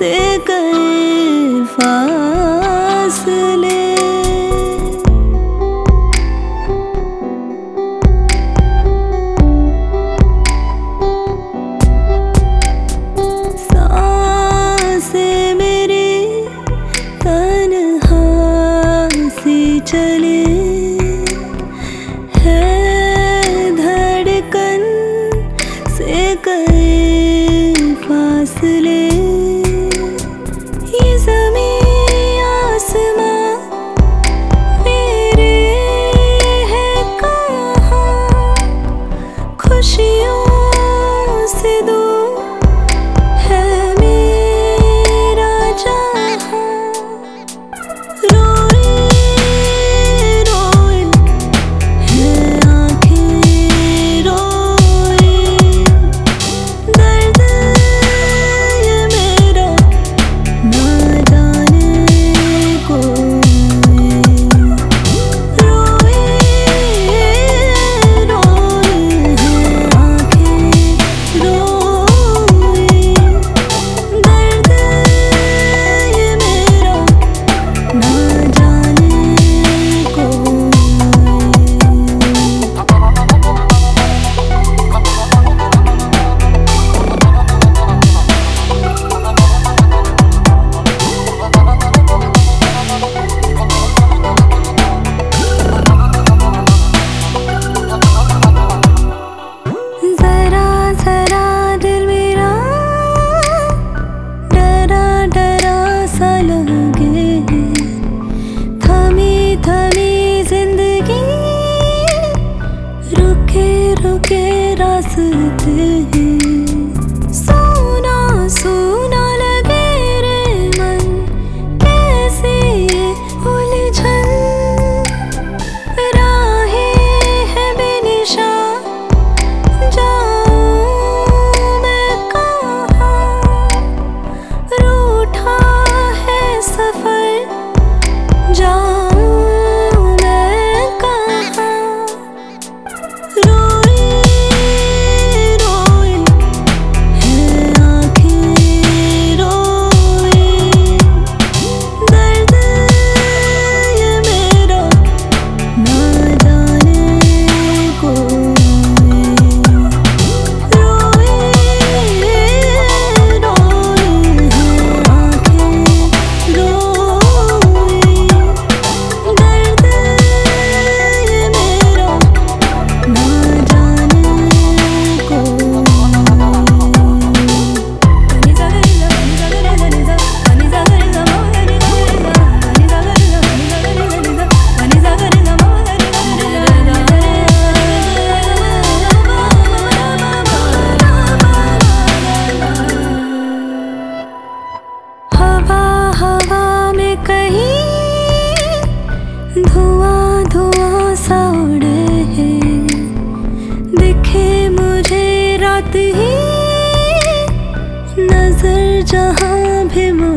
से कई फासले। सांसें मेरी तन्हा सी चले, है धड़कन से कई फासले। ये ज़मीं आसमां मेरे हैं कहाँ, खुशियों से दूर है मेरा जहाँ। रोए रोए हैं आँखें रोए, दर्द ये मेरा ना जाने कोई। रोए रोए हैं आँखें रोए, दर्द ये मेरा ना जाने कोई। जरा जरा दिल मेरा डरा डरा सा लगे, थमी थमी जिंदगी रुके रुके रास्ते। सोना सोना लगे रे मन, कैसे ये उलझन। राहें है बेनिशा, जाऊं मैं कहाँ, रूठा है सफर, जाऊं मैं कहाँ। रोए रोए हैं आँखें रोए, दर्द ये मेरा ना जाने कोई। रोए रोए हैं आँखें रोए, दर्द ये मेरा ना जाने कोई। हवा हवा में कहीं धुआं धुआं सा उड़े हैं, दिखे मुझे रात ही नजर जहाँ भी